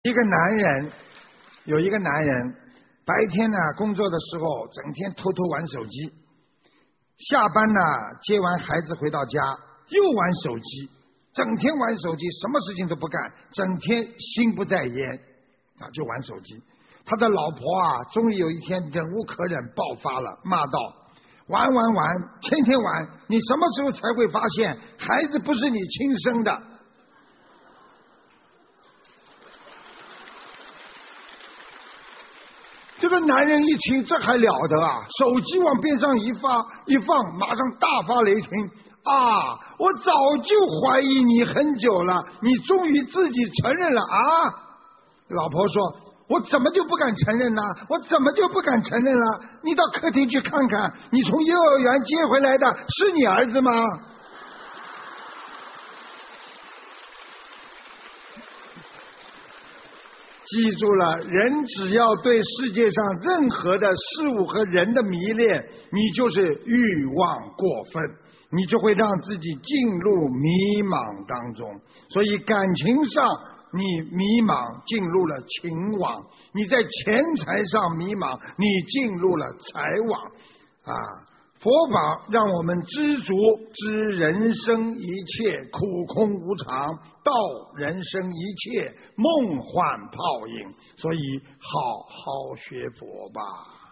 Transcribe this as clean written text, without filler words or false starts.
有一个男人，白天呢工作的时候整天偷偷玩手机，下班呢接完孩子回到家又玩手机，整天玩手机，什么事情都不干，整天心不在焉啊，就玩手机。他的老婆啊，终于有一天忍无可忍，爆发了，骂道：玩，天天玩，你什么时候才会发现孩子不是你亲生的？这个男人一听，这还了得啊！手机往边上一放，马上大发雷霆啊！我早就怀疑你很久了，你终于自己承认了啊！老婆说：我怎么就不敢承认呢？你到客厅去看看，你从幼儿园接回来的是你儿子吗？记住了，人只要对世界上任何的事物和人的迷恋，你就是欲望过分，你就会让自己进入迷茫当中。所以感情上你迷茫，进入了情网；你在钱财上迷茫，你进入了财网啊。佛法让我们知足，知人生一切苦空无常，道人生一切梦幻泡影，所以好好学佛吧。